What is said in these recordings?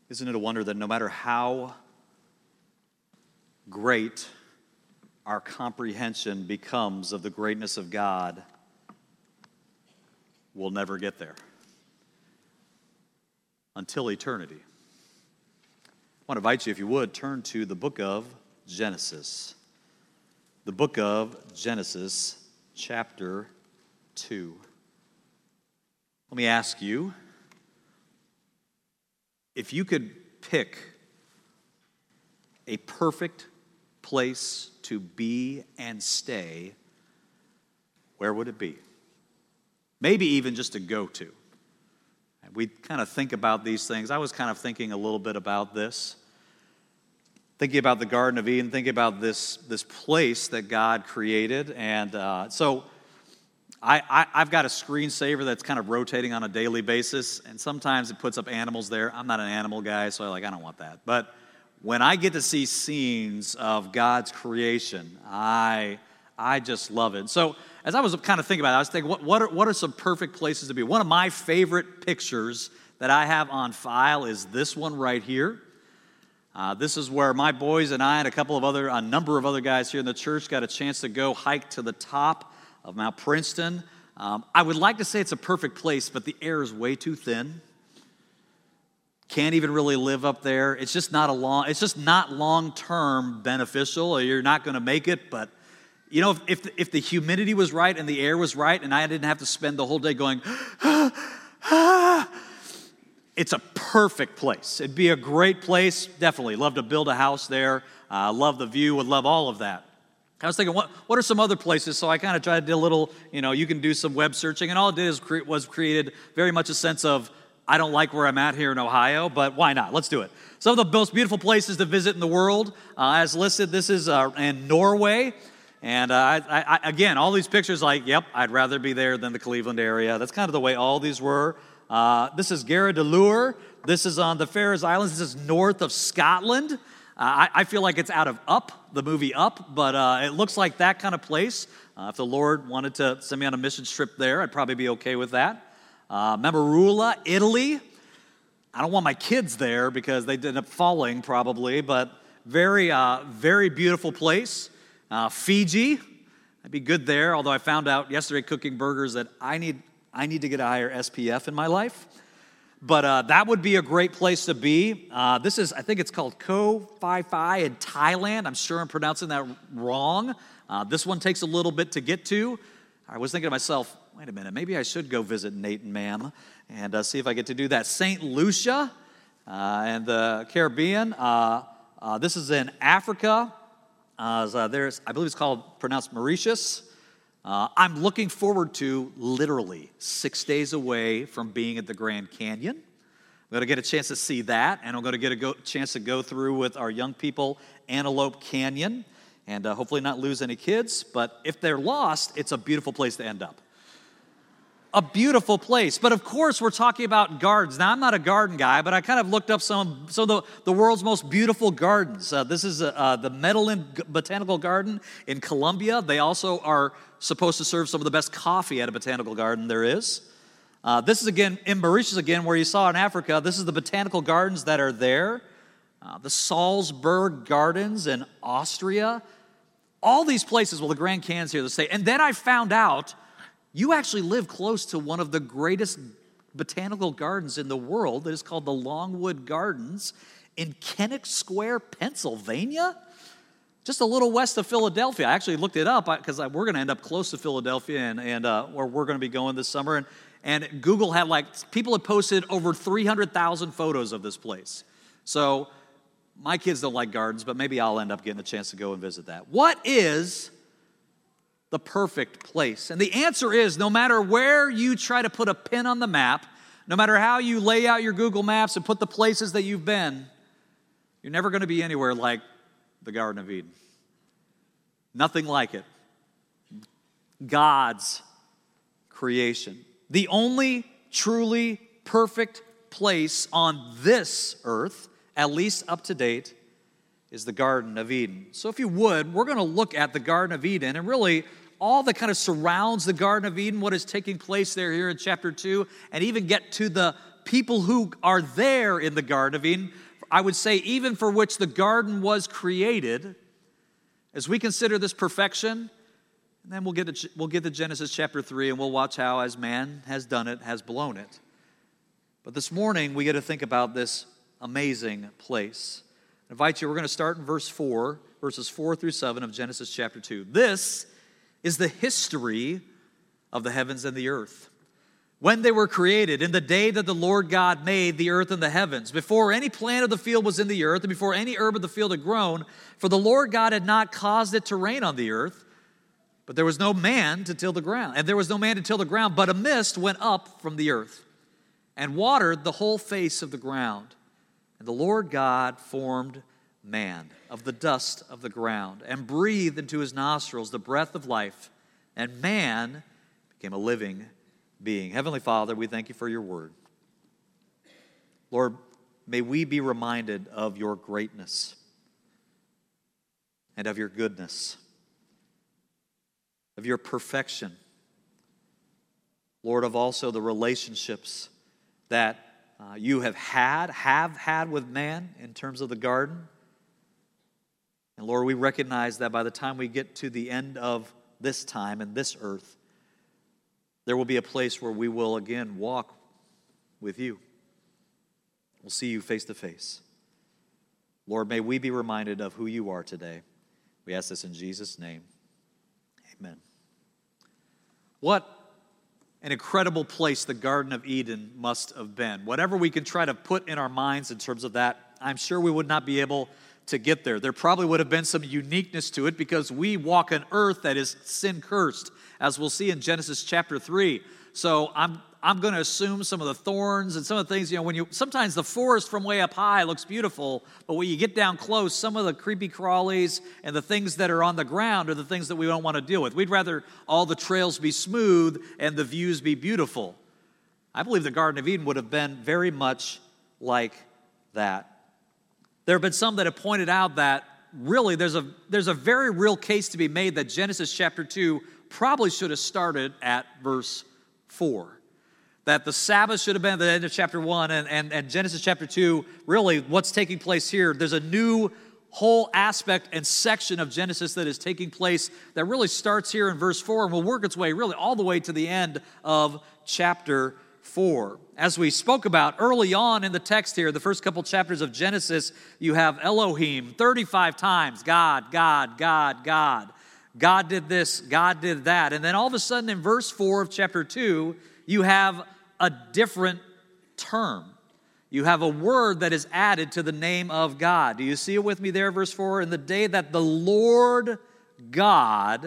Isn't it a wonder that no matter how great our comprehension becomes of the greatness of God, we'll never get there until eternity? I want to invite you, if you would, turn to the book of Genesis. The book of Genesis, chapter 2. Let me ask you, if you could pick a perfect place to be and stay, where would it be? Maybe even just to go to. And we kind of think about these things. I was kind of thinking a little bit about this. Thinking about the Garden of Eden, thinking about this place that God created. And so I've got a screensaver that's kind of rotating on a daily basis, and sometimes it puts up animals there. I'm not an animal guy, so I don't want that. But when I get to see scenes of God's creation, I just love it. So as I was kind of thinking about it, I was thinking, what are some perfect places to be? One of my favorite pictures that I have on file is this one right here. This is where my boys and I and a number of other guys here in the church got a chance to go hike to the top of Mount Princeton. I would like to say it's a perfect place, but the air is way too thin. Can't even really live up there. It's just not long-term beneficial. You're not going to make it, but you know, if the humidity was right and the air was right and I didn't have to spend the whole day going, it's a perfect place. It'd be a great place. Definitely love to build a house there. Love the view, would love all of that. I was thinking, what are some other places? So I kind of tried to do a little, you can do some web searching, and all it did was created very much a sense of, I don't like where I'm at here in Ohio, but why not? Let's do it. Some of the most beautiful places to visit in the world, as listed, this is in Norway. And again, all these pictures I'd rather be there than the Cleveland area. That's kind of the way all these were. This is Gardaluer. This is on the Faroe Islands. This is north of Scotland. I feel like it's out of Up, the movie Up, but it looks like that kind of place. If the Lord wanted to send me on a mission trip there, I'd probably be okay with that. Memorula, Italy. I don't want my kids there because they'd end up falling probably, but very, very beautiful place. Fiji, I'd be good there, although I found out yesterday cooking burgers that I need to get a higher SPF in my life. But that would be a great place to be. I think it's called Koh Phi Phi in Thailand. I'm sure I'm pronouncing that wrong. This one takes a little bit to get to. I was thinking to myself, wait a minute, maybe I should go visit Nate and Mam and see if I get to do that. St. Lucia and the Caribbean. This is in Africa. I believe it's pronounced Mauritius. I'm looking forward to literally 6 days away from being at the Grand Canyon. I'm going to get a chance to see that, and I'm going to get a chance to go through with our young people Antelope Canyon, and hopefully not lose any kids. But if they're lost, it's a beautiful place to end up. A beautiful place. But of course, we're talking about gardens. Now, I'm not a garden guy, but I kind of looked up some of the world's most beautiful gardens. This is the Medellin Botanical Garden in Colombia. They also are supposed to serve some of the best coffee at a botanical garden there is. This is, again, in Mauritius, again, where you saw in Africa. This is the botanical gardens that are there. The Salzburg Gardens in Austria. All these places, the Grand Canyon's here to stay. And then I found out you actually live close to one of the greatest botanical gardens in the world that is called the Longwood Gardens in Kennett Square, Pennsylvania, just a little west of Philadelphia. I actually looked it up because we're going to end up close to Philadelphia and where we're going to be going this summer. And Google had people had posted over 300,000 photos of this place. So my kids don't like gardens, but maybe I'll end up getting a chance to go and visit that. What is the perfect place? And the answer is, no matter where you try to put a pin on the map, no matter how you lay out your Google Maps and put the places that you've been, you're never going to be anywhere like the Garden of Eden. Nothing like it. God's creation. The only truly perfect place on this earth, at least up to date, is the Garden of Eden. So if you would, we're going to look at the Garden of Eden and really all that kind of surrounds the Garden of Eden, what is taking place there here in chapter 2, and even get to the people who are there in the Garden of Eden, I would say even for which the garden was created, as we consider this perfection, and then we'll get to Genesis chapter 3, and we'll watch how, as man has done it, has blown it. But this morning, we get to think about this amazing place. I invite you, we're going to start in verses 4 through 7 of Genesis chapter 2. This is the history of the heavens and the earth. When they were created, in the day that the Lord God made the earth and the heavens, before any plant of the field was in the earth, and before any herb of the field had grown, for the Lord God had not caused it to rain on the earth, but there was no man to till the ground. And there was no man to till the ground, but a mist went up from the earth and watered the whole face of the ground. And the Lord God formed man of the dust of the ground and breathed into his nostrils the breath of life, and man became a living being. Heavenly Father, we thank you for your word. Lord, may we be reminded of your greatness and of your goodness, of your perfection. Lord, of also the relationships that you have had with man in terms of the garden. And Lord, we recognize that by the time we get to the end of this time and this earth, there will be a place where we will again walk with you. We'll see you face to face. Lord, may we be reminded of who you are today. We ask this in Jesus' name. Amen. What an incredible place the Garden of Eden must have been. Whatever we can try to put in our minds in terms of that, I'm sure we would not be able to get there. There probably would have been some uniqueness to it because we walk an earth that is sin-cursed, as we'll see in Genesis chapter 3. So I'm going to assume some of the thorns and some of the things, sometimes the forest from way up high looks beautiful, but when you get down close, some of the creepy crawlies and the things that are on the ground are the things that we don't want to deal with. We'd rather all the trails be smooth and the views be beautiful. I believe the Garden of Eden would have been very much like that. There have been some that have pointed out that really there's a very real case to be made that Genesis chapter 2 probably should have started at verse 4. That the Sabbath should have been at the end of chapter 1 and Genesis chapter 2, really what's taking place here, there's a new whole aspect and section of Genesis that is taking place that really starts here in verse 4 and will work its way really all the way to the end of chapter 4. As we spoke about early on in the text here, the first couple chapters of Genesis, you have Elohim 35 times. God, God, God, God. God did this, God did that. And then all of a sudden in verse 4 of chapter 2, you have a different term. You have a word that is added to the name of God. Do you see it with me there, verse 4? In the day that the Lord God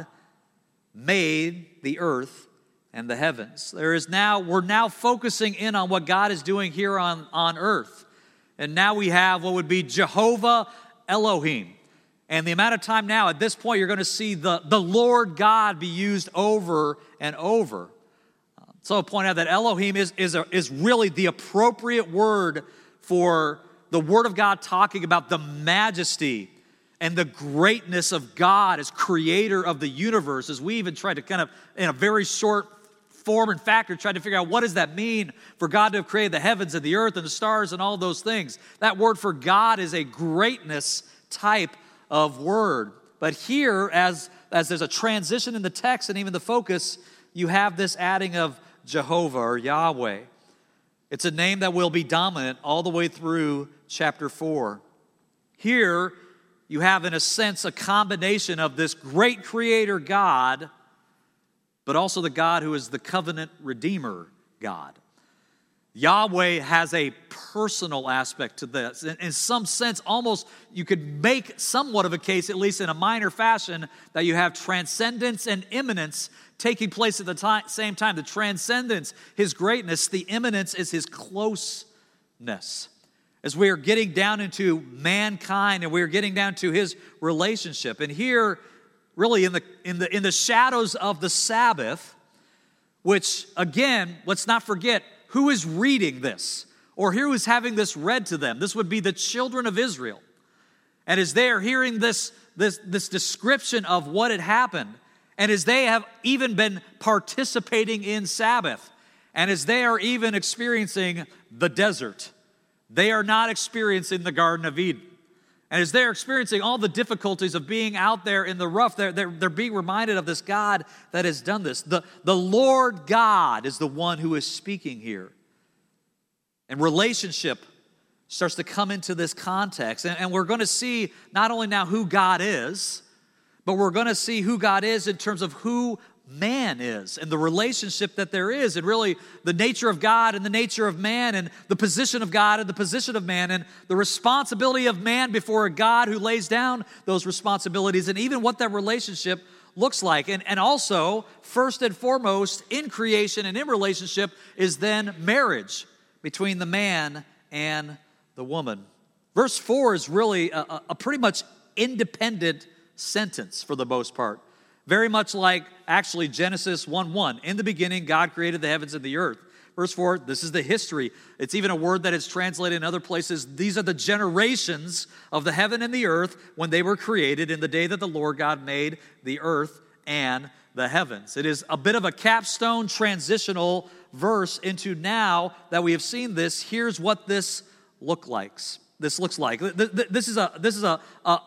made the earth and the heavens. We're now focusing in on what God is doing here on earth. And now we have what would be Jehovah Elohim. And the amount of time now, at this point, you're going to see the Lord God be used over and over. So I'll point out that Elohim is really the appropriate word for the Word of God talking about the majesty and the greatness of God as creator of the universe, as we even try to kind of, in a very short form and factor, try to figure out what does that mean for God to have created the heavens and the earth and the stars and all those things. That word for God is a greatness type of word. But here, as there's a transition in the text and even the focus, you have this adding of Jehovah or Yahweh. It's a name that will be dominant all the way through chapter 4. Here, you have, in a sense, a combination of this great creator God, but also the God who is the covenant redeemer God. Yahweh has a personal aspect to this. In some sense, almost you could make somewhat of a case, at least in a minor fashion, that you have transcendence and immanence taking place at the same time. The transcendence, his greatness; the immanence is his closeness. As we are getting down into mankind and we are getting down to his relationship. And here, really in the shadows of the Sabbath, which again, let's not forget, who is reading this? Or who is having this read to them? This would be the children of Israel. And as they are hearing this description of what had happened, and as they have even been participating in Sabbath, And as they are even experiencing the desert, they are not experiencing the Garden of Eden. And as they're experiencing all the difficulties of being out there in the rough, they're being reminded of this God that has done this. The Lord God is the one who is speaking here. And relationship starts to come into this context. And we're going to see not only now who God is, but we're going to see who God is in terms of who man is and the relationship that there is, and really the nature of God and the nature of man, and the position of God and the position of man, and the responsibility of man before a God who lays down those responsibilities, and even what that relationship looks like. And also, first and foremost, in creation and in relationship is then marriage between the man and the woman. Verse 4 is really a pretty much independent sentence for the most part. Very much like, actually, Genesis 1:1. In the beginning, God created the heavens and the earth. Verse 4, this is the history. It's even a word that is translated in other places. These are the generations of the heaven and the earth when they were created in the day that the Lord God made the earth and the heavens. It is a bit of a capstone transitional verse into now that we have seen this. Here's what this looks like. This is a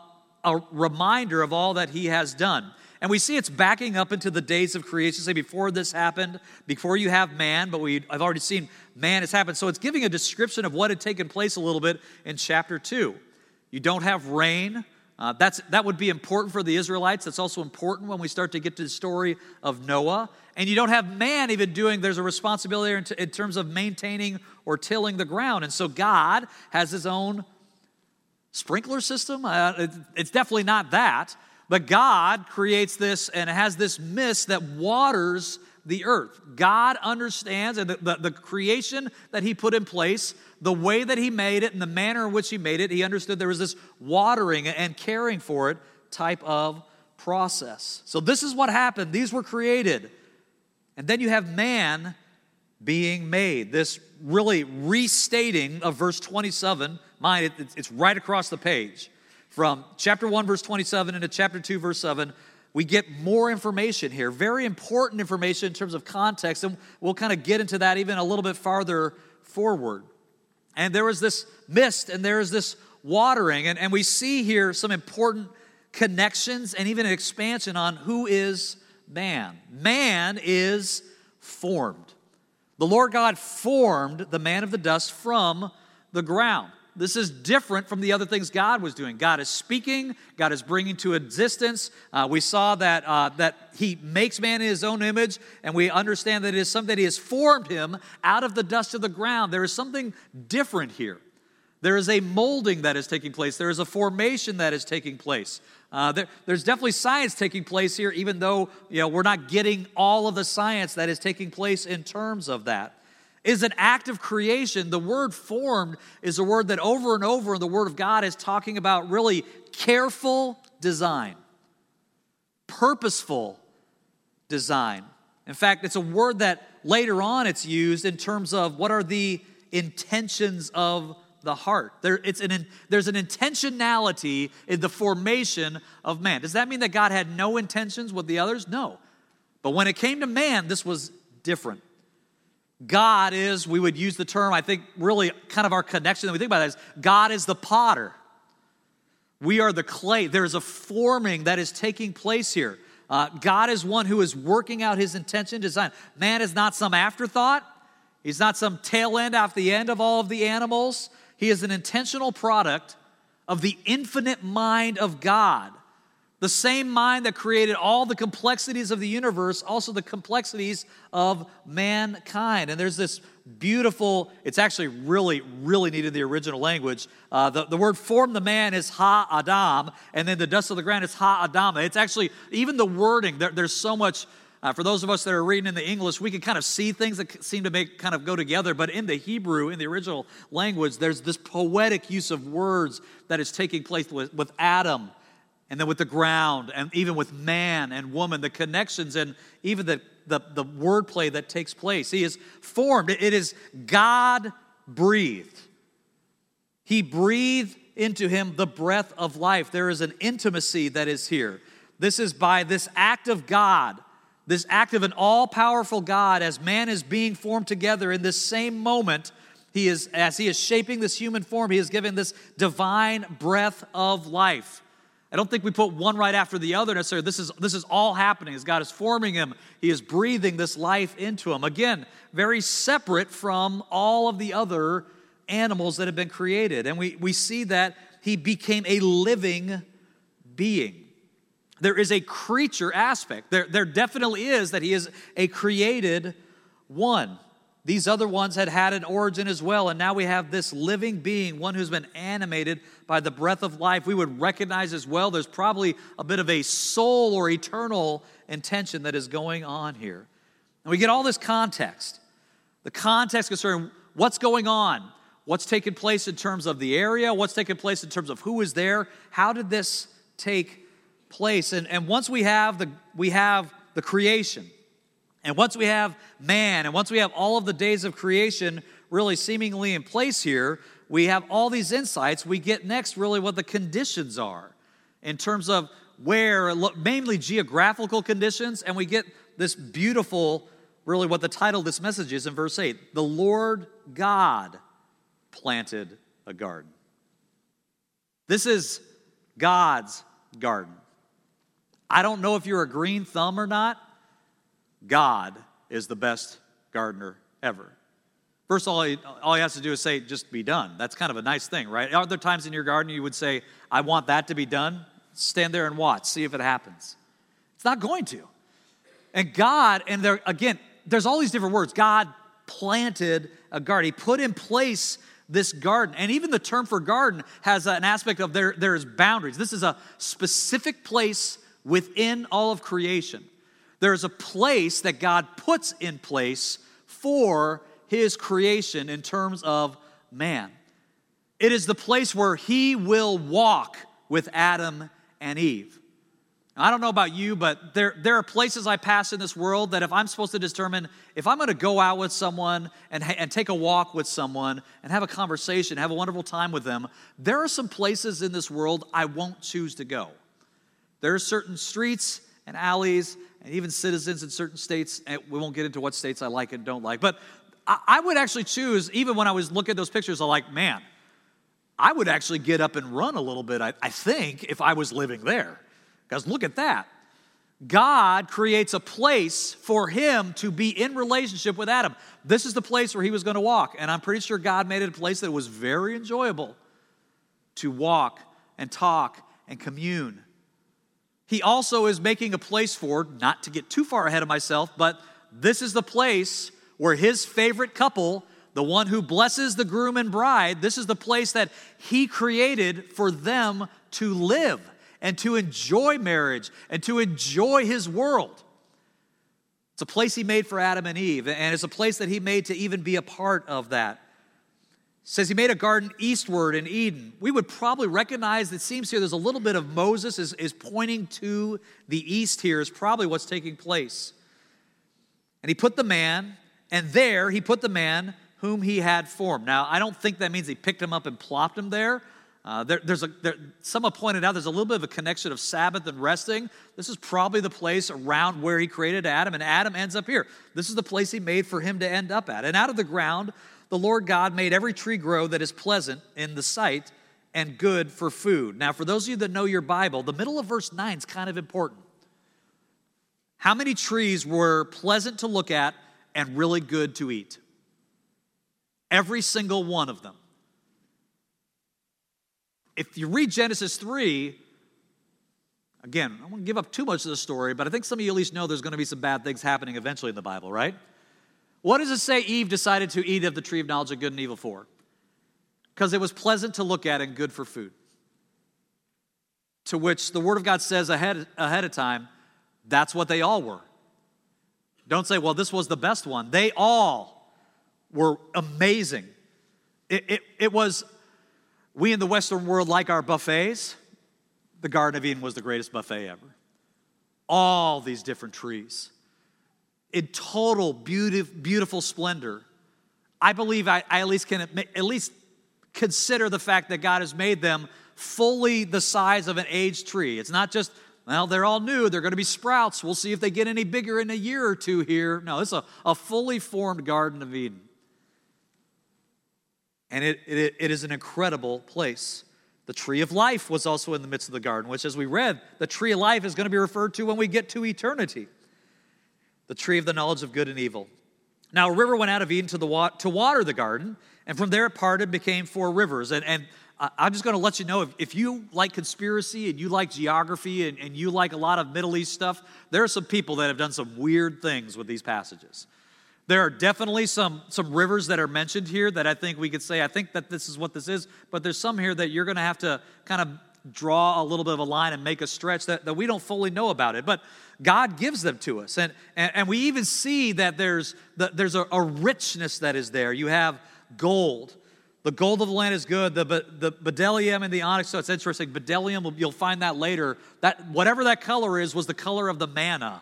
reminder of all that he has done. And we see it's backing up into the days of creation. Say, before this happened, before you have man, but I've already seen man has happened. So it's giving a description of what had taken place a little bit in chapter 2. You don't have rain. That would be important for the Israelites. That's also important when we start to get to the story of Noah. And you don't have man even there's a responsibility in terms of maintaining or tilling the ground. And so God has his own sprinkler system. It's definitely not that. But God creates this and has this mist that waters the earth. God understands and the creation that he put in place, the way that he made it and the manner in which he made it, he understood there was this watering and caring for it type of process. So this is what happened. These were created. And then you have man being made. This really restating of verse 27. Mind, it's right across the page. From chapter 1, verse 27 into chapter 2, verse 7, we get more information here. Very important information in terms of context, and we'll kind of get into that even a little bit farther forward. And there was this mist, and there is this watering, and we see here some important connections and even an expansion on who is man. Man is formed. The Lord God formed the man of the dust from the ground. This is different from the other things God was doing. God is speaking. God is bringing to existence. We saw that he makes man in his own image, and we understand that it is something that he has formed him out of the dust of the ground. There is something different here. There is a molding that is taking place. There is a formation that is taking place. There's definitely science taking place here, even though we're not getting all of the science that is taking place in terms of that. Is an act of creation. The word formed is a word that over and over in the Word of God is talking about really careful design, purposeful design. In fact, it's a word that later on it's used in terms of what are the intentions of the heart. There's an intentionality in the formation of man. Does that mean that God had no intentions with the others? No. But when it came to man, this was different. God is, we would use the term, I think really kind of our connection that we think about that is, God is the potter. We are the clay. There is a forming that is taking place here. God is one who is working out his intention, design. Man is not some afterthought. He's not some tail end off the end of all of the animals. He is an intentional product of the infinite mind of God. The same mind that created all the complexities of the universe, also the complexities of mankind. And there's this beautiful, it's actually really, really neat in the original language. The word form the man is ha-adam, and then the dust of the ground is ha-adama. It's actually, even the wording, there's so much, for those of us that are reading in the English, we can kind of see things that seem to kind of go together. But in the Hebrew, in the original language, there's this poetic use of words that is taking place with Adam, and then with the ground, and even with man and woman, the connections and even the wordplay that takes place. He is formed. It is God-breathed. He breathed into him the breath of life. There is an intimacy that is here. This is by this act of God this active and all-powerful God, as man is being formed together in this same moment, as he is shaping this human form, he is giving this divine breath of life. I don't think we put one right after the other necessarily. This is all happening as God is forming him. He is breathing this life into him. Again, very separate from all of the other animals that have been created. And we see that he became a living being. There is a creature aspect. There definitely is that he is a created one. These other ones had an origin as well, and now we have this living being, one who's been animated by the breath of life. We would recognize as well there's probably a bit of a soul or eternal intention that is going on here. And we get all this context. The context concerning what's going on, what's taking place in terms of the area, what's taking place in terms of who is there, how did this take place? And once we have the creation, and once we have man, and once we have all of the days of creation really seemingly in place here, we have all these insights. We get next really what the conditions are in terms of where, mainly geographical conditions, and we get this beautiful, really what the title of this message is in verse 8. The Lord God planted a garden. This is God's garden. I don't know if you're a green thumb or not. God is the best gardener ever. First, all he has to do is say, just be done. That's kind of a nice thing, right? Are there times in your garden you would say, I want that to be done? Stand there and watch, see if it happens. It's not going to. And God, and there again, there's all these different words. God planted a garden. He put in place this garden. And even the term for garden has an aspect of there is boundaries. This is a specific place within all of creation. There is a place that God puts in place for his creation in terms of man. It is the place where he will walk with Adam and Eve. I don't know about you, but there are places I pass in this world that if I'm supposed to determine if I'm going to go out with someone and take a walk with someone and have a conversation, have a wonderful time with them, there are some places in this world I won't choose to go. There are certain streets and alleys and even citizens in certain states, and we won't get into what states I like and don't like, but I would actually choose, even when I was looking at those pictures, I'm like, man, I would actually get up and run a little bit, I think, if I was living there. Because look at that. God creates a place for him to be in relationship with Adam. This is the place where he was going to walk, and I'm pretty sure God made it a place that was very enjoyable to walk and talk and commune. He also is making a place for, not to get too far ahead of myself, but this is the place where his favorite couple, the one who blesses the groom and bride, this is the place that he created for them to live and to enjoy marriage and to enjoy his world. It's a place he made for Adam and Eve, and it's a place that he made to even be a part of that. It says he made a garden eastward in Eden. We would probably recognize, it seems here there's a little bit of Moses is pointing to the east here is probably what's taking place. And he put the man, and there he put the man whom he had formed. Now, I don't think that means he picked him up and plopped him there. Someone pointed out there's a little bit of a connection of Sabbath and resting. This is probably the place around where he created Adam, and Adam ends up here. This is the place he made for him to end up at. And out of the ground, the Lord God made every tree grow that is pleasant in the sight and good for food. Now, for those of you that know your Bible, the middle of verse 9 is kind of important. How many trees were pleasant to look at and really good to eat? Every single one of them. If you read Genesis 3, again, I won't give up too much of the story, but I think some of you at least know there's going to be some bad things happening eventually in the Bible, right? What does it say Eve decided to eat of the tree of knowledge of good and evil for? Because it was pleasant to look at and good for food. To which the Word of God says ahead of time, that's what they all were. Don't say, well, this was the best one. They all were amazing. It was, we in the Western world like our buffets. The Garden of Eden was the greatest buffet ever. All these different trees. In total beautiful splendor. I believe I at least can consider the fact that God has made them fully the size of an aged tree. It's not just well, they're all new. They're going to be sprouts. We'll see if they get any bigger in a year or two here. No, it's a fully formed Garden of Eden. And it is an incredible place. The tree of life was also in the midst of the garden, which, as we read, the tree of life is going to be referred to when we get to eternity. The tree of the knowledge of good and evil. Now, a river went out of Eden to water the garden, and from there it parted, became 4 rivers. And I'm just going to let you know, if you like conspiracy and you like geography and you like a lot of Middle East stuff, there are some people that have done some weird things with these passages. There are definitely some rivers that are mentioned here that I think we could say, I think that this is what this is, but there's some here that you're going to have to kind of draw a little bit of a line and make a stretch that we don't fully know about it. But God gives them to us. And we even see that there's a richness that is there. You have gold. The gold of the land is good. The bdellium and the onyx, so it's interesting. Bdellium, you'll find that later. That whatever that color is was the color of the manna.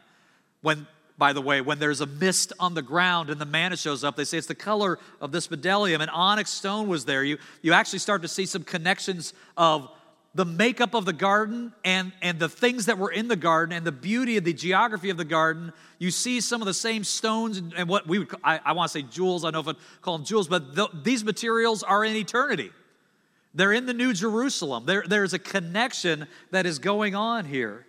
By the way, when there's a mist on the ground and the manna shows up, they say it's the color of this bdellium. And onyx stone was there. You actually start to see some connections of the makeup of the garden and the things that were in the garden and the beauty of the geography of the garden. You see some of the same stones and what we would, I want to say jewels, I don't know if I'd call them jewels, but these materials are in eternity. They're in the New Jerusalem. There's a connection that is going on here.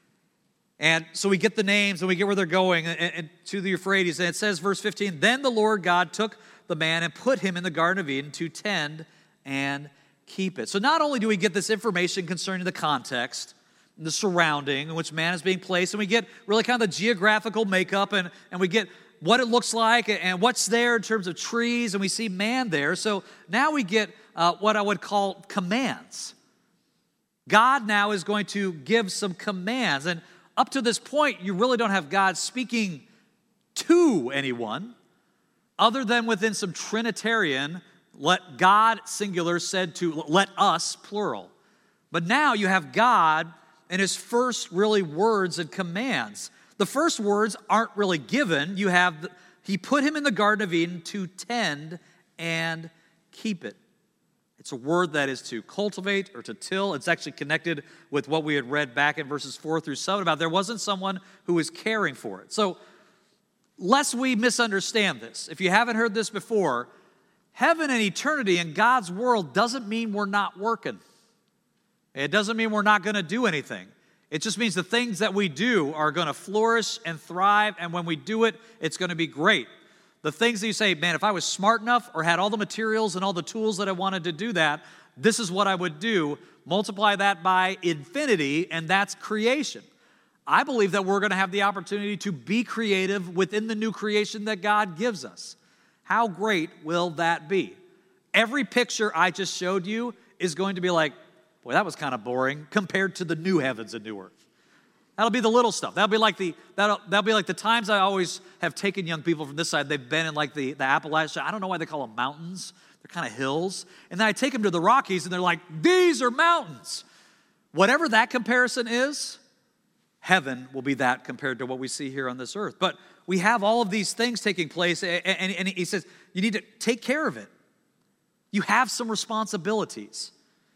And so we get the names and we get where they're going and to the Euphrates. And it says, verse 15, then the Lord God took the man and put him in the Garden of Eden to tend and keep it. So not only do we get this information concerning the context, the surrounding in which man is being placed, and we get really kind of the geographical makeup, and we get what it looks like and what's there in terms of trees, and we see man there. So now we get what I would call commands. God now is going to give some commands, and up to this point, you really don't have God speaking to anyone other than within some Trinitarian, let God, singular, said to let us, plural. But now you have God and his first really words and commands. The first words aren't really given. He put him in the Garden of Eden to tend and keep it. It's a word that is to cultivate or to till. It's actually connected with what we had read back in verses 4 through 7 about there wasn't someone who was caring for it. So, lest we misunderstand this, if you haven't heard this before, heaven and eternity in God's world doesn't mean we're not working. It doesn't mean we're not going to do anything. It just means the things that we do are going to flourish and thrive, and when we do it, it's going to be great. The things that you say, man, if I was smart enough or had all the materials and all the tools that I wanted to do that, this is what I would do. Multiply that by infinity, and that's creation. I believe that we're going to have the opportunity to be creative within the new creation that God gives us. How great will that be? Every picture I just showed you is going to be like, boy, that was kind of boring compared to the new heavens and new earth. That'll be the little stuff. That'll be like the times I always have taken young people from this side. They've been in like the Appalachia. I don't know why they call them mountains. They're kind of hills. And then I take them to the Rockies and they're like, these are mountains. Whatever that comparison is, heaven will be that compared to what we see here on this earth. But we have all of these things taking place, and he says, you need to take care of it. You have some responsibilities.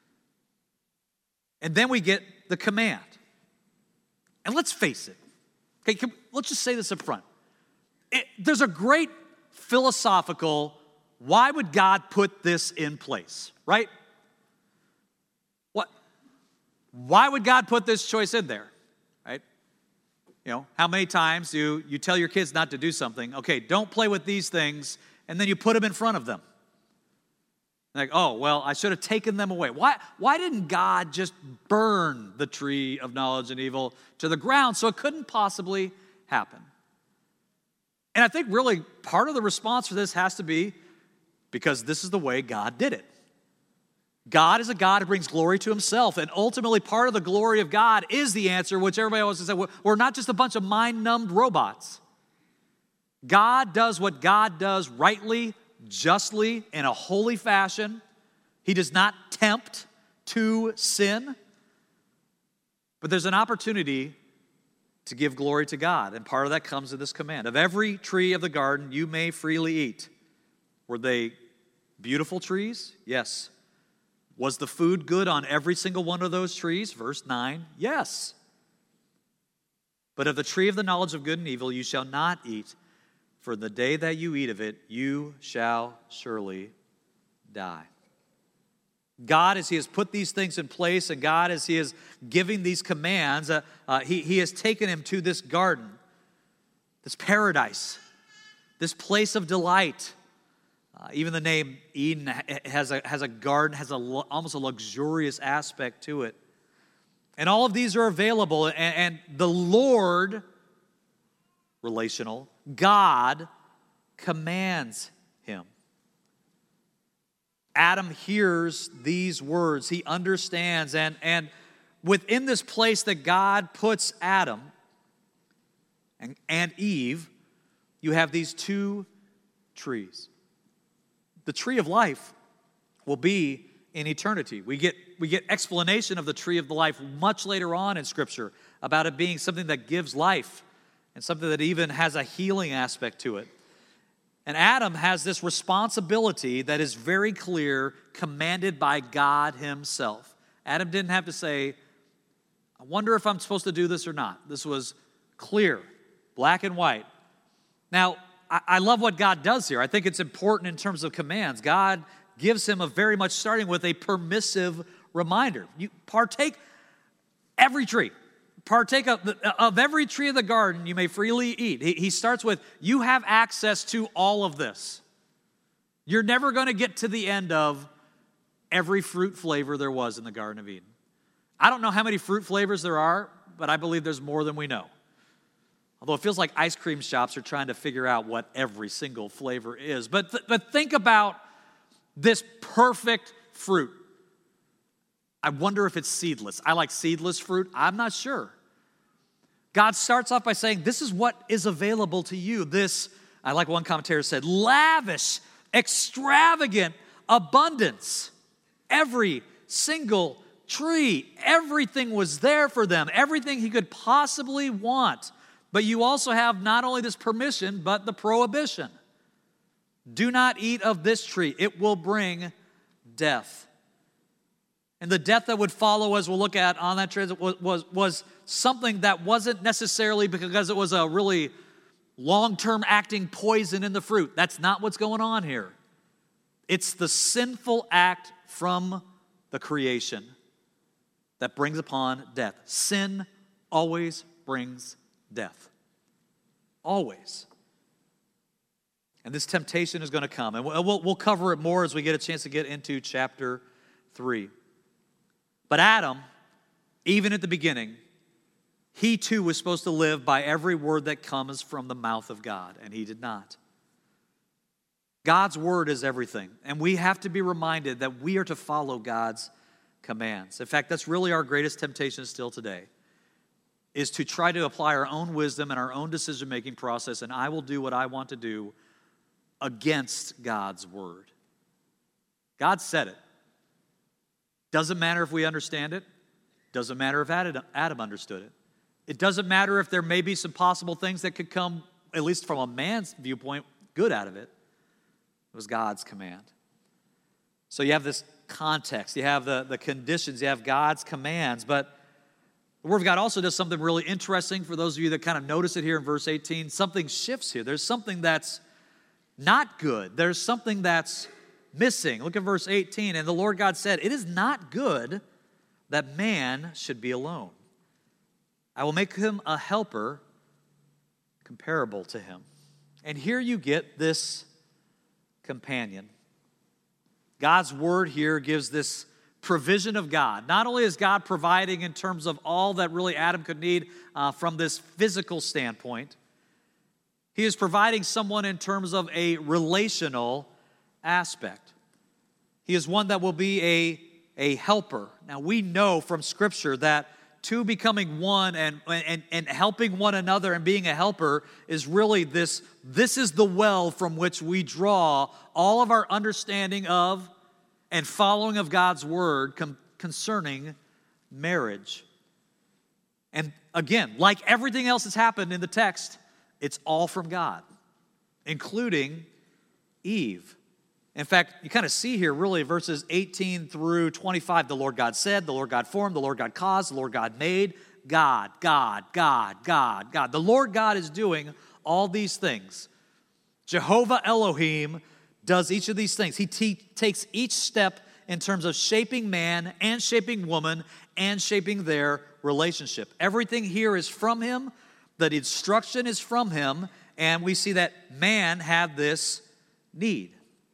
And then we get the command. And let's face it. Okay, let's just say this up front. There's a great philosophical, why would God put this in place, right? What? Why would God put this choice in there, right? You know, how many times do you tell your kids not to do something? Okay, don't play with these things, and then you put them in front of them. Like, oh, well, I should have taken them away. Why didn't God just burn the tree of knowledge and evil to the ground so it couldn't possibly happen? And I think really part of the response for this has to be because this is the way God did it. God is a God who brings glory to himself, and ultimately part of the glory of God is the answer, which everybody always says, we're not just a bunch of mind-numbed robots. God does what God does rightly, justly, in a holy fashion. He does not tempt to sin. But there's an opportunity to give glory to God, and part of that comes in this command. Of every tree of the garden you may freely eat. Were they beautiful trees? Yes. Was the food good on every single one of those trees? Verse 9, yes. But of the tree of the knowledge of good and evil you shall not eat, for the day that you eat of it, you shall surely die. God, as he has put these things in place, and God, as he is giving these commands, he has taken him to this garden, this paradise, this place of delight. Even the name Eden has a garden, has almost a luxurious aspect to it. And all of these are available, and the Lord, relational, God commands him. Adam hears these words. He understands, and within this place that God puts Adam and Eve, you have these two trees. The tree of life will be in eternity. We get explanation of the tree of the life much later on in Scripture about it being something that gives life and something that even has a healing aspect to it. And Adam has this responsibility that is very clear, commanded by God himself. Adam didn't have to say, I wonder if I'm supposed to do this or not. This was clear, black and white. Now, I love what God does here. I think it's important in terms of commands. God gives him a very much starting with a permissive reminder. You partake every tree. Partake of every tree of the garden you may freely eat. He starts with, you have access to all of this. You're never going to get to the end of every fruit flavor there was in the Garden of Eden. I don't know how many fruit flavors there are, but I believe there's more than we know. Although it feels like ice cream shops are trying to figure out what every single flavor is. But think about this perfect fruit. I wonder if it's seedless. I like seedless fruit. I'm not sure. God starts off by saying, this is what is available to you. This, I like one commentator said, lavish, extravagant abundance. Every single tree, everything was there for them. Everything he could possibly want. But you also have not only this permission, but the prohibition. Do not eat of this tree. It will bring death. And the death that would follow, as we'll look at on that transit, was something that wasn't necessarily because it was a really long-term acting poison in the fruit. That's not what's going on here. It's the sinful act from the creation that brings upon death. Sin always brings death. Always. And this temptation is going to come. And we'll cover it more as we get a chance to get into chapter 3. But Adam, even at the beginning, he too was supposed to live by every word that comes from the mouth of God, and he did not. God's word is everything, and we have to be reminded that we are to follow God's commands. In fact, that's really our greatest temptation still today, is to try to apply our own wisdom and our own decision-making process, and I will do what I want to do against God's word. God said it. Doesn't matter if we understand it. Doesn't matter if Adam understood it. It doesn't matter if there may be some possible things that could come, at least from a man's viewpoint, good out of it. It was God's command. So you have this context. You have the conditions. You have God's commands. But the Word of God also does something really interesting for those of you that kind of notice it here in verse 18. Something shifts here. There's something that's not good. There's something that's missing. Look at verse 18. And the Lord God said, it is not good that man should be alone. I will make him a helper comparable to him. And here you get this companion. God's word here gives this provision of God. Not only is God providing in terms of all that really Adam could need from this physical standpoint, he is providing someone in terms of a relational aspect. He is one that will be a helper. Now we know from Scripture that two becoming one and helping one another and being a helper is really this is the well from which we draw all of our understanding of and following of God's word concerning marriage. And again, like everything else that's happened in the text, it's all from God, including Eve. In fact, you kind of see here really verses 18 through 25, the Lord God said, the Lord God formed, the Lord God caused, the Lord God made. God, God, God, God, God. The Lord God is doing all these things. Jehovah Elohim does each of these things. He takes each step in terms of shaping man and shaping woman and shaping their relationship. Everything here is from him. The instruction is from him. And we see that man had this need.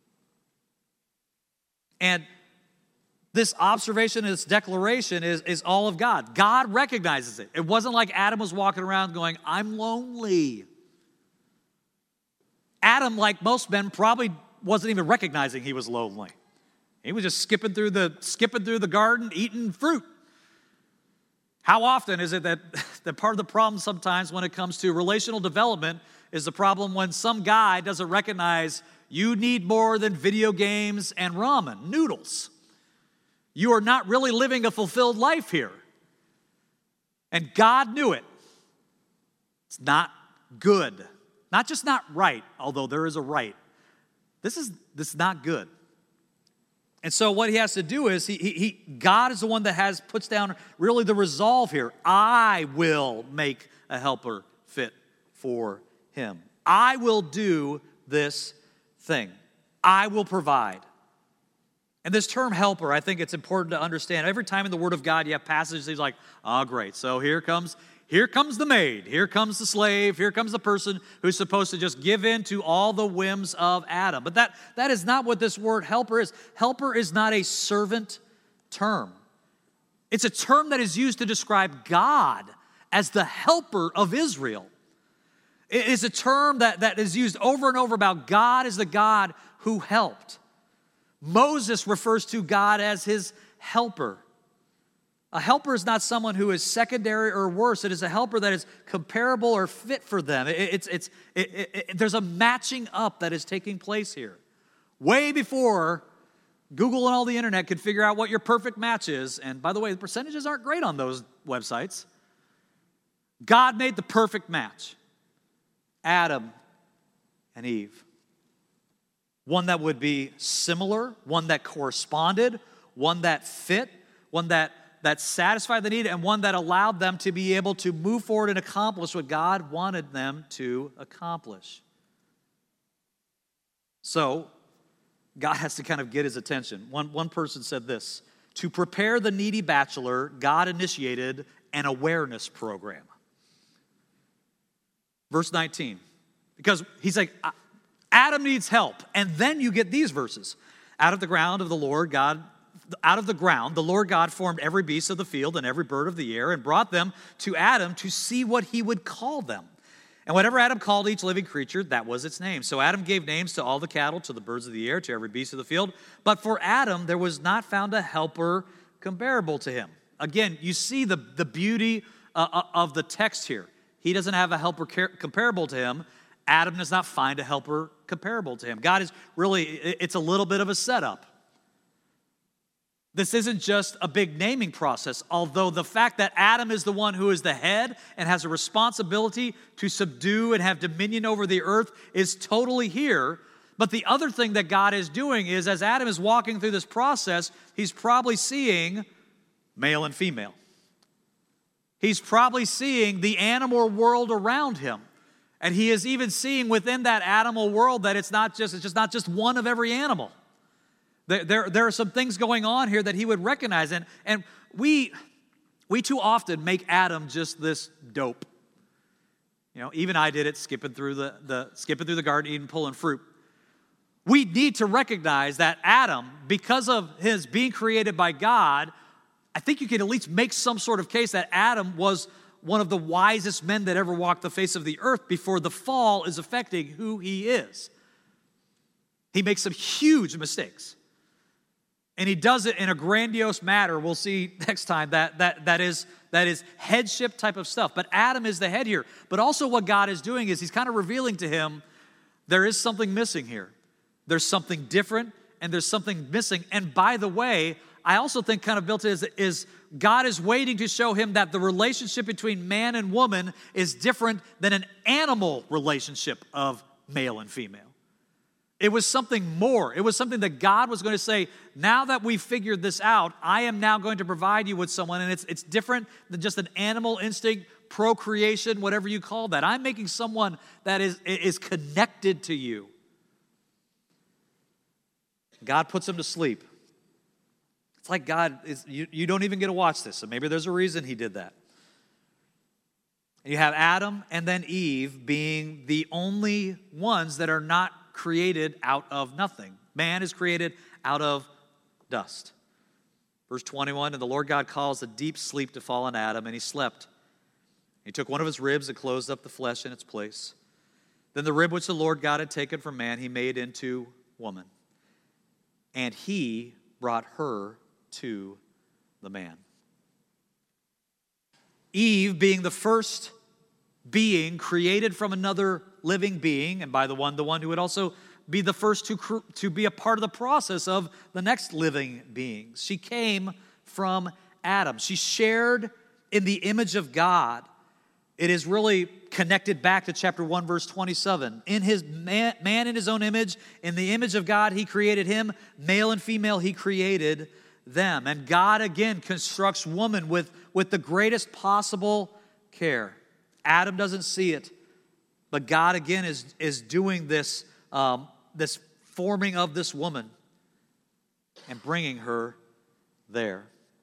And this observation, this declaration is all of God. God recognizes it. It wasn't like Adam was walking around going, I'm lonely. Adam, like most men, probably wasn't even recognizing he was lonely. He was just skipping through the garden, eating fruit. How often is it that part of the problem sometimes when it comes to relational development is the problem when some guy doesn't recognize you need more than video games and ramen noodles. You are not really living a fulfilled life here. And God knew it. It's not good. Not just not right, although there is a right. This is not good. And so what he has to do is God is the one that puts down really the resolve here. I will make a helper fit for him. I will do this thing. I will provide. And this term helper, I think it's important to understand. Every time in the Word of God you have passages, he's like, oh, great. So here comes the maid. Here comes the slave. Here comes the person who's supposed to just give in to all the whims of Adam. But that is not what this word helper is. Helper is not a servant term. It's a term that is used to describe God as the helper of Israel. It is a term that is used over and over about God as the God who helped. Moses refers to God as his helper. A helper is not someone who is secondary or worse. It is a helper that is comparable or fit for them. There's a matching up that is taking place here. Way before Google and all the internet could figure out what your perfect match is. And by the way, the percentages aren't great on those websites. God made the perfect match. Adam and Eve. One that would be similar, one that corresponded, one that fit, one that satisfied the need, and one that allowed them to be able to move forward and accomplish what God wanted them to accomplish. So, God has to kind of get his attention. One person said this, to prepare the needy bachelor, God initiated an awareness program. Verse 19, because he's like, Adam needs help. And then you get these verses. Out of the ground, the Lord God formed every beast of the field and every bird of the air and brought them to Adam to see what he would call them. And whatever Adam called each living creature, that was its name. So Adam gave names to all the cattle, to the birds of the air, to every beast of the field. But for Adam, there was not found a helper comparable to him. Again, you see the beauty of the text here. He doesn't have a helper comparable to him. Adam does not find a helper comparable to him. God is really, it's a little bit of a setup. This isn't just a big naming process, although the fact that Adam is the one who is the head and has a responsibility to subdue and have dominion over the earth is totally here. But the other thing that God is doing is as Adam is walking through this process, he's probably seeing male and female. He's probably seeing the animal world around him. And he is even seeing within that animal world that it's just not just one of every animal. There are some things going on here that he would recognize. And we too often make Adam just this dope. You know, even I did it, skipping through the garden, eating, pulling fruit. We need to recognize that Adam, because of his being created by God, I think you can at least make some sort of case that Adam was one of the wisest men that ever walked the face of the earth before the fall is affecting who he is. He makes some huge mistakes. And he does it in a grandiose manner. We'll see next time that is headship type of stuff. But Adam is the head here. But also what God is doing is he's kind of revealing to him there is something missing here. There's something different and there's something missing. And by the way, I also think kind of built in is God is waiting to show him that the relationship between man and woman is different than an animal relationship of male and female. It was something more. It was something that God was going to say, now that we've figured this out, I am now going to provide you with someone. And it's different than just an animal instinct, procreation, whatever you call that. I'm making someone that is connected to you. God puts him to sleep. It's like God is, you don't even get to watch this, so maybe there's a reason he did that. You have Adam and then Eve being the only ones that are not created out of nothing. Man is created out of dust. Verse 21, and the Lord God caused a deep sleep to fall on Adam, and he slept. He took one of his ribs and closed up the flesh in its place. Then the rib which the Lord God had taken from man, he made into woman. And he brought her to the man. Eve being the first being created from another living being, and by the one who would also be the first to be a part of the process of the next living beings. She came from Adam. She shared in the image of God. It is really connected back to chapter 1, verse 27. In his man in his own image, in the image of God, he created him. Male and female, he created them. And God again constructs woman with the greatest possible care. Adam doesn't see it, but God again is doing this, this forming of this woman and bringing her there.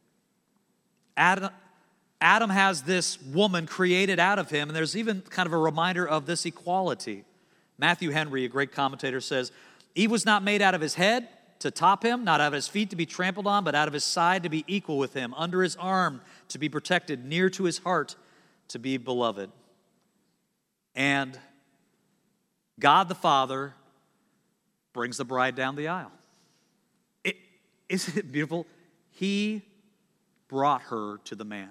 Adam has this woman created out of him, and there's even kind of a reminder of this equality. Matthew Henry, a great commentator, says, Eve was not made out of his head to top him, not out of his feet to be trampled on, but out of his side to be equal with him, under his arm to be protected, near to his heart to be beloved. And God the Father brings the bride down the aisle. Isn't it beautiful? He brought her to the man.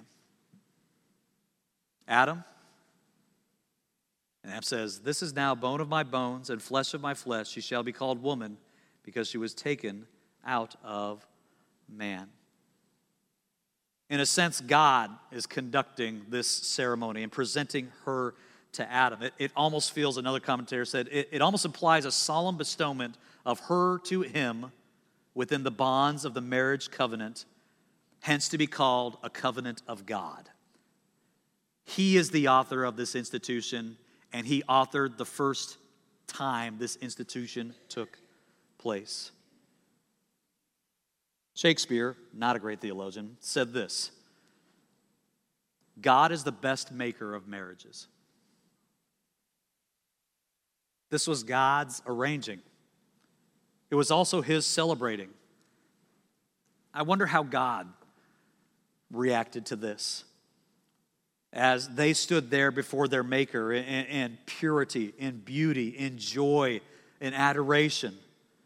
Adam. And Adam says, this is now bone of my bones and flesh of my flesh. She shall be called woman because she was taken out of man. In a sense, God is conducting this ceremony and presenting her to Adam. It almost feels, another commentator said, it almost implies a solemn bestowment of her to him within the bonds of the marriage covenant, hence to be called a covenant of God. He is the author of this institution, and he authored the first time this institution took place. Shakespeare, not a great theologian, said this: God is the best maker of marriages. This was God's arranging. It was also his celebrating. I wonder how God reacted to this as they stood there before their Maker in purity, in beauty, in joy, in adoration.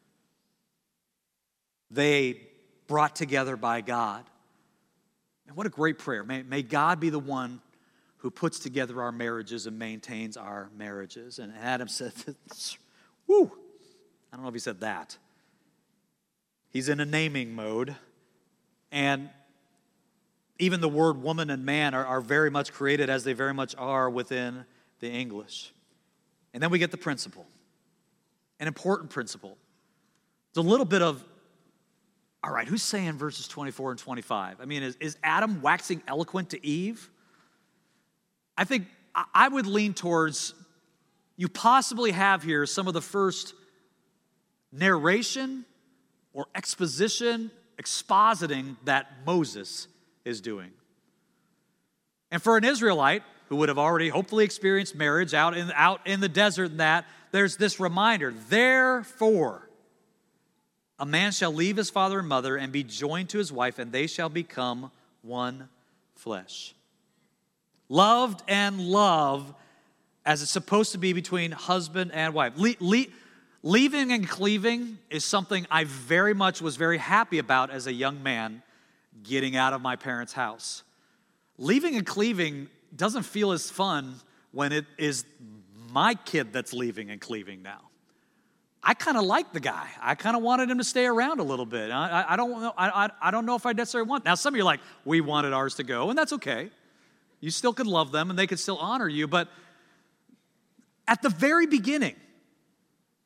They brought together by God. And what a great prayer. May God be the one who puts together our marriages and maintains our marriages. And Adam said, woo, I don't know if he said that. He's in a naming mode. And even the word woman and man are very much created as they very much are within the English. And then we get the principle, an important principle. It's a little bit of, all right, who's saying verses 24 and 25? I mean, is Adam waxing eloquent to Eve? I think I would lean towards, you possibly have here some of the first narration or exposition, expositing that Moses is doing. And for an Israelite who would have already hopefully experienced marriage out in the desert and that, there's this reminder, therefore, a man shall leave his father and mother and be joined to his wife, and they shall become one flesh. Loved and love as it's supposed to be between husband and wife. Leaving and cleaving is something I very much was very happy about as a young man getting out of my parents' house. Leaving and cleaving doesn't feel as fun when it is my kid that's leaving and cleaving now. I kind of like the guy. I kind of wanted him to stay around a little bit. I don't know if I necessarily want. Now, some of you are like, we wanted ours to go, and that's okay. You still could love them, and they could still honor you. But at the very beginning,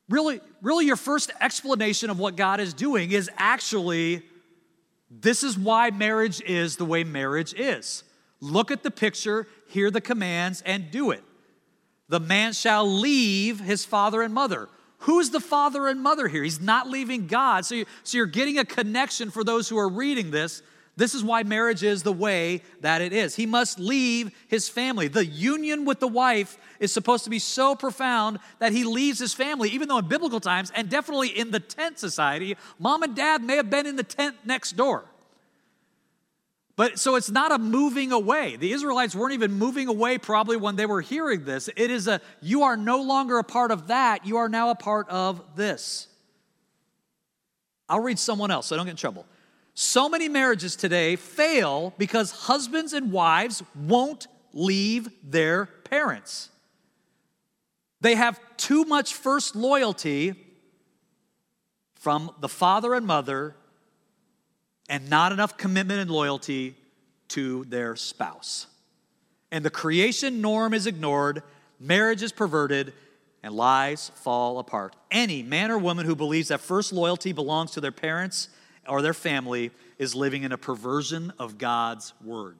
really your first explanation of what God is doing is actually, this is why marriage is the way marriage is. Look at the picture, hear the commands, and do it. The man shall leave his father and mother. Who's the father and mother here? He's not leaving God. So you're getting a connection for those who are reading this. This is why marriage is the way that it is. He must leave his family. The union with the wife is supposed to be so profound that he leaves his family, even though in biblical times, and definitely in the tent society, mom and dad may have been in the tent next door. But so it's not a moving away. The Israelites weren't even moving away probably when they were hearing this. It is you are no longer a part of that. You are now a part of this. I'll read someone else so I don't get in trouble. So many marriages today fail because husbands and wives won't leave their parents. They have too much first loyalty from the father and mother and not enough commitment and loyalty to their spouse. And the creation norm is ignored, marriage is perverted, and lies fall apart. Any man or woman who believes that first loyalty belongs to their parents or their family is living in a perversion of God's word.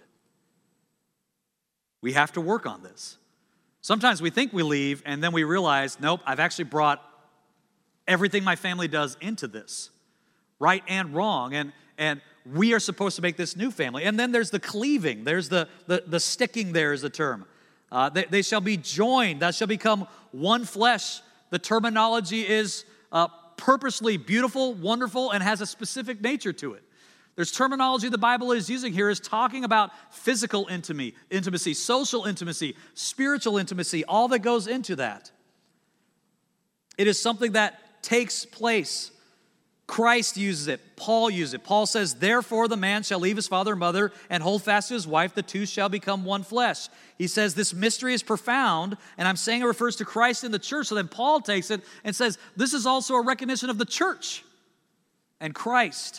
We have to work on this. Sometimes we think we leave, and then we realize, nope, I've actually brought everything my family does into this, right and wrong, and we are supposed to make this new family. And then there's the cleaving. There's the sticking there is the term. They shall be joined. That shall become one flesh. The terminology is purposely beautiful, wonderful, and has a specific nature to it. There's terminology the Bible is using here is talking about physical intimacy, social intimacy, spiritual intimacy, all that goes into that. It is something that takes place. Christ uses it. Paul uses it. Paul says, therefore the man shall leave his father and mother and hold fast to his wife. The two shall become one flesh. He says this mystery is profound, and I'm saying it refers to Christ and the church. So then Paul takes it and says, this is also a recognition of the church and Christ.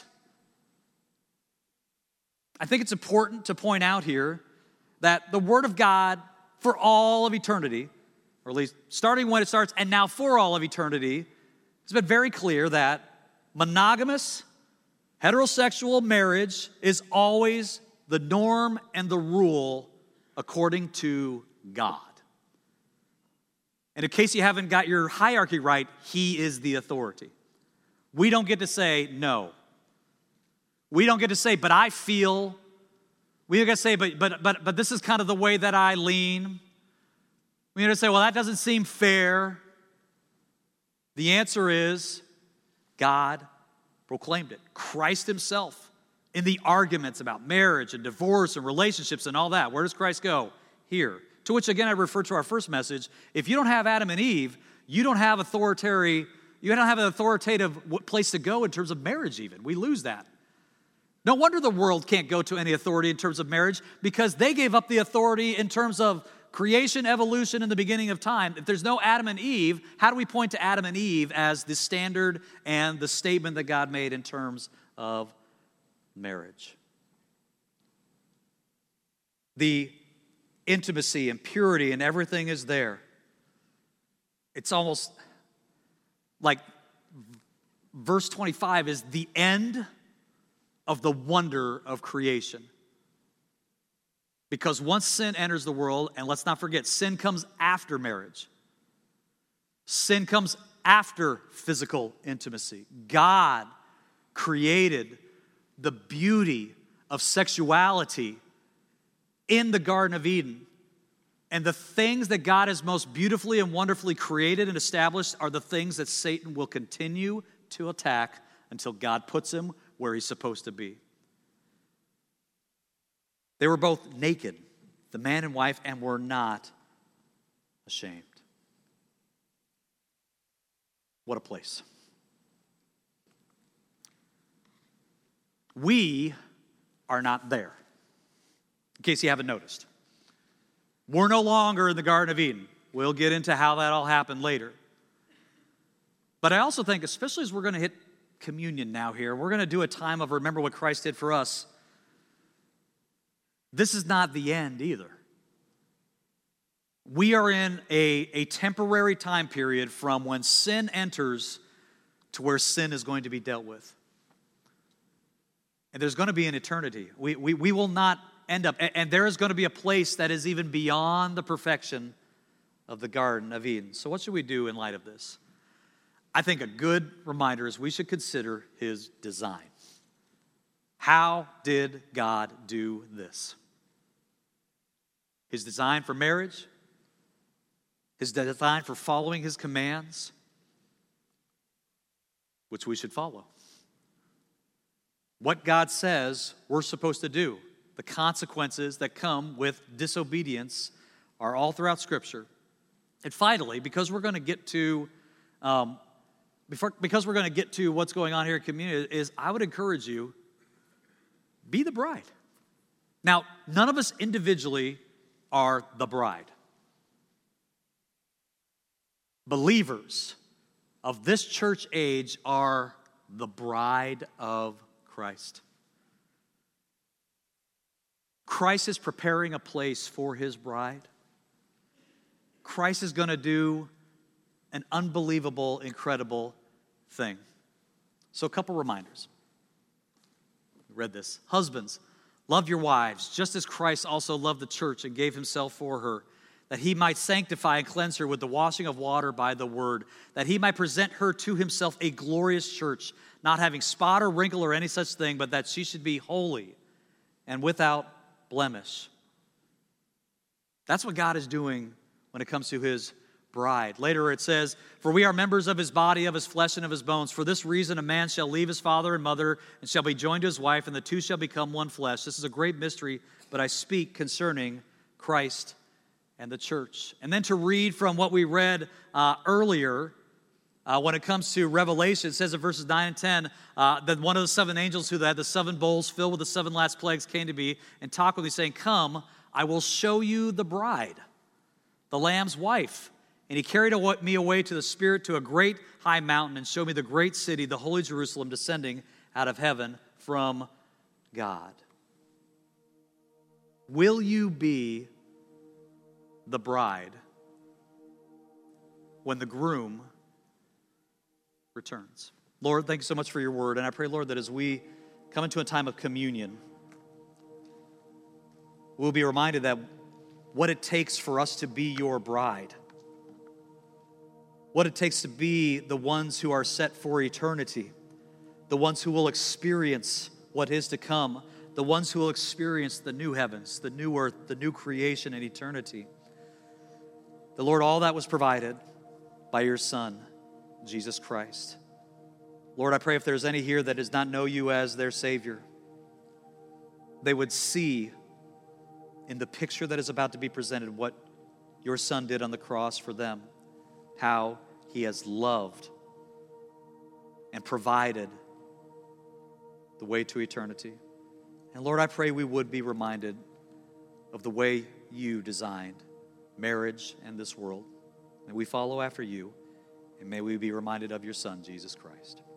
I think it's important to point out here that the Word of God for all of eternity, or at least starting when it starts and now for all of eternity, has been very clear that monogamous, heterosexual marriage is always the norm and the rule according to God. And in case you haven't got your hierarchy right, He is the authority. We don't get to say no. We don't get to say, but I feel. We don't get to say, but this is kind of the way that I lean. We don't get to say, well, that doesn't seem fair. The answer is, God proclaimed it. Christ himself in the arguments about marriage and divorce and relationships and all that. Where does Christ go? Here. To which, again, I refer to our first message. If you don't have Adam and Eve, you don't have an authoritative place to go in terms of marriage even. We lose that. No wonder the world can't go to any authority in terms of marriage because they gave up the authority in terms of creation, evolution, and the beginning of time. If there's no Adam and Eve, how do we point to Adam and Eve as the standard and the statement that God made in terms of marriage? The intimacy and purity and everything is there. It's almost like verse 25 is the end of the wonder of creation. Because once sin enters the world, and let's not forget, sin comes after marriage. Sin comes after physical intimacy. God created the beauty of sexuality in the Garden of Eden. And the things that God has most beautifully and wonderfully created and established are the things that Satan will continue to attack until God puts him where he's supposed to be. They were both naked, the man and wife, and were not ashamed. What a place. We are not there, in case you haven't noticed. We're no longer in the Garden of Eden. We'll get into how that all happened later. But I also think, especially as we're going to hit communion now here, we're going to do a time of remember what Christ did for us. This is not the end either. We are in a temporary time period from when sin enters to where sin is going to be dealt with. And there's going to be an eternity. We will not end up, and there is going to be a place that is even beyond the perfection of the Garden of Eden. So what should we do in light of this? I think a good reminder is we should consider his design. How did God do this? His design for marriage, his design for following his commands, which we should follow. What God says we're supposed to do, the consequences that come with disobedience are all throughout Scripture. And finally, because we're going to get to what's going on here in community, is I would encourage you, be the bride. Now, none of us individually are the bride. Believers of this church age are the bride of Christ. Christ is preparing a place for his bride. Christ is going to do an unbelievable, incredible thing. So a couple reminders. We read this. Husbands, love your wives, just as Christ also loved the church and gave himself for her, that he might sanctify and cleanse her with the washing of water by the word, that he might present her to himself a glorious church, not having spot or wrinkle or any such thing, but that she should be holy and without blemish. That's what God is doing when it comes to his bride. Later it says, for we are members of his body, of his flesh, and of his bones. For this reason a man shall leave his father and mother and shall be joined to his wife, and the two shall become one flesh. This is a great mystery, but I speak concerning Christ and the church. And then to read from what we read earlier, when it comes to Revelation, it says in verses 9 and 10, that one of the seven angels who had the seven bowls filled with the seven last plagues came to me and talked with me, saying, come, I will show you the bride, the Lamb's wife. And he carried me away to the Spirit to a great high mountain and showed me the great city, the holy Jerusalem, descending out of heaven from God. Will you be the bride when the groom returns? Lord, thank you so much for your word. And I pray, Lord, that as we come into a time of communion, we'll be reminded that what it takes for us to be your bride, what it takes to be the ones who are set for eternity, the ones who will experience what is to come, the ones who will experience the new heavens, the new earth, the new creation in eternity. The Lord, all that was provided by your Son, Jesus Christ. Lord, I pray if there's any here that does not know you as their Savior, they would see in the picture that is about to be presented what your Son did on the cross for them, how he has loved and provided the way to eternity. And Lord, I pray we would be reminded of the way you designed marriage and this world. May we follow after you, and may we be reminded of your Son, Jesus Christ.